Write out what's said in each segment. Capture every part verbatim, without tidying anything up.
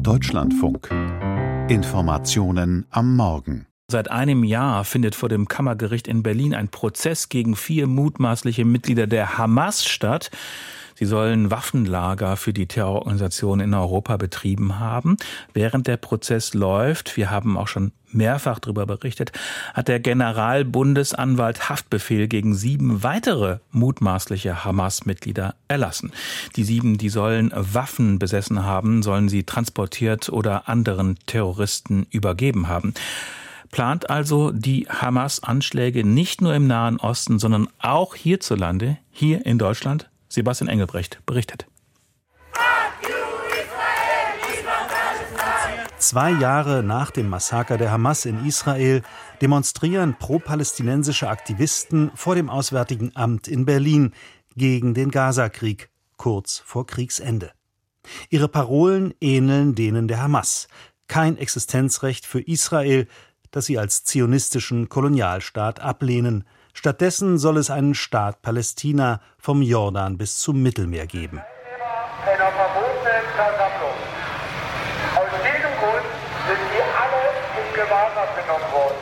Deutschlandfunk. Informationen am Morgen. Seit einem Jahr findet vor dem Kammergericht in Berlin ein Prozess gegen vier mutmaßliche Mitglieder der Hamas statt. Sie sollen Waffenlager für die Terrororganisation in Europa betrieben haben. Während der Prozess läuft, wir haben auch schon mehrfach darüber berichtet, hat der Generalbundesanwalt Haftbefehl gegen sieben weitere mutmaßliche Hamas-Mitglieder erlassen. Die sieben, die sollen Waffen besessen haben, sollen sie transportiert oder anderen Terroristen übergeben haben. Plant also die Hamas-Anschläge nicht nur im Nahen Osten, sondern auch hierzulande, hier in Deutschland? Sebastian Engelbrecht berichtet. Zwei Jahre nach dem Massaker der Hamas in Israel demonstrieren pro-palästinensische Aktivisten vor dem Auswärtigen Amt in Berlin gegen den Gaza-Krieg, kurz vor Kriegsende. Ihre Parolen ähneln denen der Hamas. Kein Existenzrecht für Israel, das sie als zionistischen Kolonialstaat ablehnen. Stattdessen soll es einen Staat Palästina vom Jordan bis zum Mittelmeer geben. Einer verbotenen Versammlung. Aus diesem Grund sind sie alle in Gewahrsam genommen worden.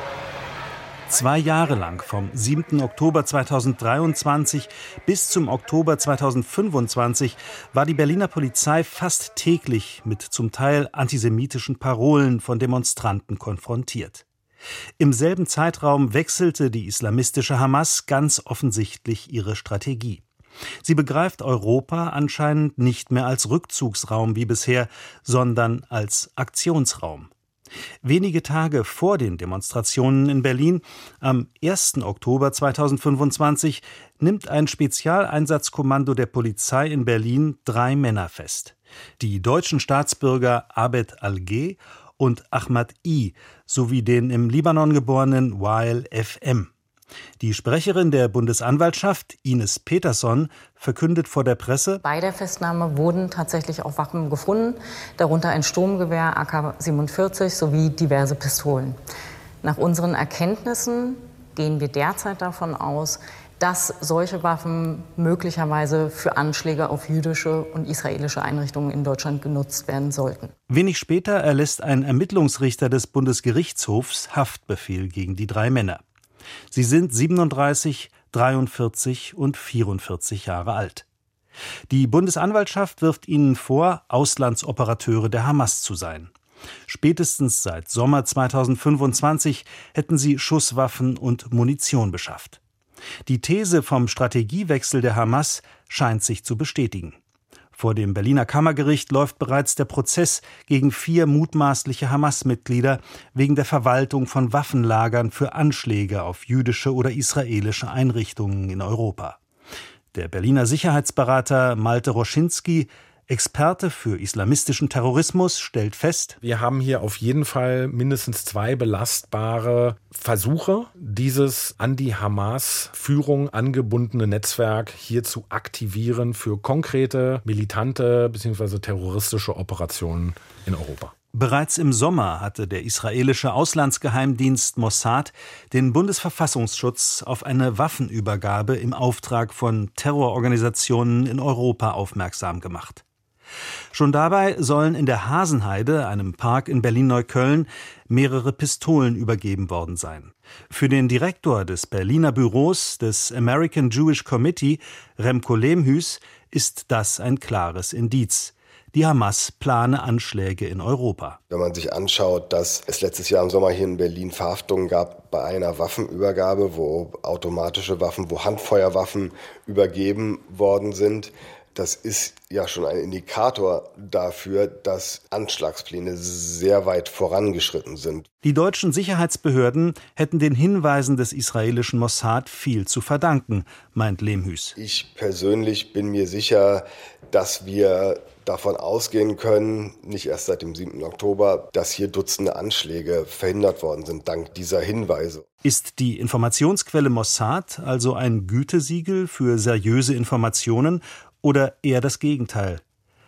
Zwei Jahre lang, vom siebten Oktober zweitausenddreiundzwanzig bis zum Oktober zweitausendfünfundzwanzig, war die Berliner Polizei fast täglich mit zum Teil antisemitischen Parolen von Demonstranten konfrontiert. Im selben Zeitraum wechselte die islamistische Hamas ganz offensichtlich ihre Strategie. Sie begreift Europa anscheinend nicht mehr als Rückzugsraum wie bisher, sondern als Aktionsraum. Wenige Tage vor den Demonstrationen in Berlin, am ersten Oktober zweitausendfünfundzwanzig, nimmt ein Spezialeinsatzkommando der Polizei in Berlin drei Männer fest. Die deutschen Staatsbürger Abed Al-G und Ahmad I. sowie den im Libanon geborenen Wael F M. Die Sprecherin der Bundesanwaltschaft, Ines Peterson, verkündet vor der Presse: Bei der Festnahme wurden tatsächlich auch Waffen gefunden, darunter ein Sturmgewehr A K siebenundvierzig sowie diverse Pistolen. Nach unseren Erkenntnissen gehen wir derzeit davon aus, dass solche Waffen möglicherweise für Anschläge auf jüdische und israelische Einrichtungen in Deutschland genutzt werden sollten. Wenig später erlässt ein Ermittlungsrichter des Bundesgerichtshofs Haftbefehl gegen die drei Männer. Sie sind siebenunddreißig, dreiundvierzig und vierundvierzig Jahre alt. Die Bundesanwaltschaft wirft ihnen vor, Auslandsoperateure der Hamas zu sein. Spätestens seit Sommer zweitausendfünfundzwanzig hätten sie Schusswaffen und Munition beschafft. Die These vom Strategiewechsel der Hamas scheint sich zu bestätigen. Vor dem Berliner Kammergericht läuft bereits der Prozess gegen vier mutmaßliche Hamas-Mitglieder wegen der Verwaltung von Waffenlagern für Anschläge auf jüdische oder israelische Einrichtungen in Europa. Der Berliner Sicherheitsberater Malte Roschinski, Experte für islamistischen Terrorismus, stellt fest: Wir haben hier auf jeden Fall mindestens zwei belastbare Versuche, dieses an die Hamas-Führung angebundene Netzwerk hier zu aktivieren für konkrete, militante bzw. terroristische Operationen in Europa. Bereits im Sommer hatte der israelische Auslandsgeheimdienst Mossad den Bundesverfassungsschutz auf eine Waffenübergabe im Auftrag von Terrororganisationen in Europa aufmerksam gemacht. Schon dabei sollen in der Hasenheide, einem Park in Berlin-Neukölln, mehrere Pistolen übergeben worden sein. Für den Direktor des Berliner Büros des American Jewish Committee, Remco Lehmhüß, ist das ein klares Indiz. Die Hamas plane Anschläge in Europa. Wenn man sich anschaut, dass es letztes Jahr im Sommer hier in Berlin Verhaftungen gab bei einer Waffenübergabe, wo automatische Waffen, wo Handfeuerwaffen übergeben worden sind, das ist ja schon ein Indikator dafür, dass Anschlagspläne sehr weit vorangeschritten sind. Die deutschen Sicherheitsbehörden hätten den Hinweisen des israelischen Mossad viel zu verdanken, meint Lehmhüß. Ich persönlich bin mir sicher, dass wir davon ausgehen können, nicht erst seit dem siebten Oktober, dass hier Dutzende Anschläge verhindert worden sind, dank dieser Hinweise. Ist die Informationsquelle Mossad also ein Gütesiegel für seriöse Informationen oder eher das Gegenteil?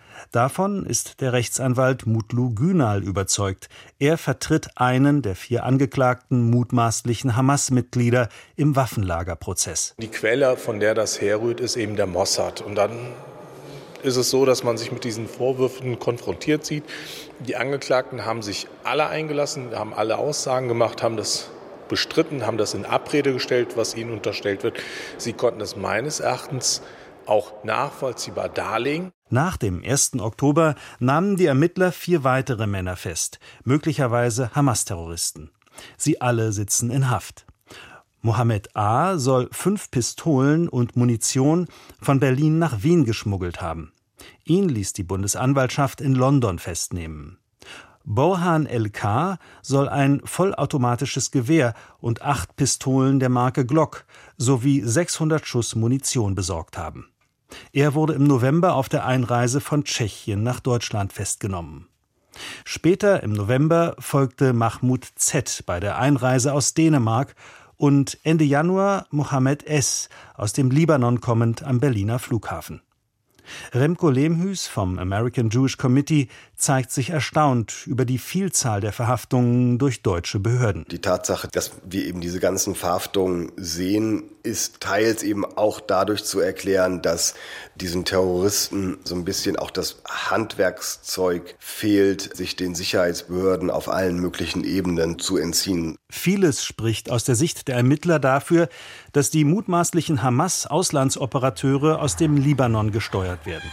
Davon ist der Rechtsanwalt Mutlu Günal überzeugt. Er vertritt einen der vier angeklagten mutmaßlichen Hamas-Mitglieder im Waffenlagerprozess. Die Quelle, von der das herrührt, ist eben der Mossad. Und dann ist es so, dass man sich mit diesen Vorwürfen konfrontiert sieht. Die Angeklagten haben sich alle eingelassen, haben alle Aussagen gemacht, haben das bestritten, haben das in Abrede gestellt, was ihnen unterstellt wird. Sie konnten es meines Erachtens auch nachvollziehbar darlegen. Nach dem ersten Oktober nahmen die Ermittler vier weitere Männer fest, möglicherweise Hamas-Terroristen. Sie alle sitzen in Haft. Mohammed A. soll fünf Pistolen und Munition von Berlin nach Wien geschmuggelt haben. Ihn ließ die Bundesanwaltschaft in London festnehmen. Borhan L.K. soll ein vollautomatisches Gewehr und acht Pistolen der Marke Glock sowie sechshundert Schuss Munition besorgt haben. Er wurde im November auf der Einreise von Tschechien nach Deutschland festgenommen. Später im November folgte Mahmoud Z. bei der Einreise aus Dänemark und Ende Januar Mohammed S., aus dem Libanon kommend am Berliner Flughafen. Remco Lehmhüß vom American Jewish Committee zeigt sich erstaunt über die Vielzahl der Verhaftungen durch deutsche Behörden. Die Tatsache, dass wir eben diese ganzen Verhaftungen sehen, ist teils eben auch dadurch zu erklären, dass diesen Terroristen so ein bisschen auch das Handwerkszeug fehlt, sich den Sicherheitsbehörden auf allen möglichen Ebenen zu entziehen. Vieles spricht aus der Sicht der Ermittler dafür, dass die mutmaßlichen Hamas-Auslandsoperateure aus dem Libanon gesteuert werden.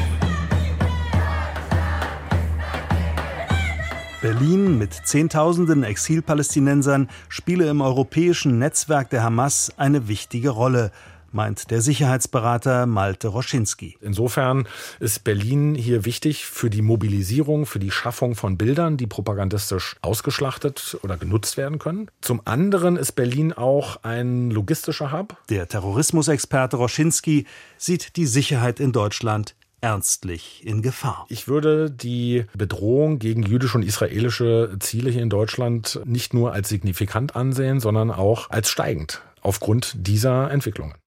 Berlin mit Zehntausenden Exilpalästinensern spiele im europäischen Netzwerk der Hamas eine wichtige Rolle, meint der Sicherheitsberater Malte Roschinski. Insofern ist Berlin hier wichtig für die Mobilisierung, für die Schaffung von Bildern, die propagandistisch ausgeschlachtet oder genutzt werden können. Zum anderen ist Berlin auch ein logistischer Hub. Der Terrorismusexperte Roschinski sieht die Sicherheit in Deutschland ernstlich in Gefahr. Ich würde die Bedrohung gegen jüdische und israelische Ziele hier in Deutschland nicht nur als signifikant ansehen, sondern auch als steigend aufgrund dieser Entwicklungen.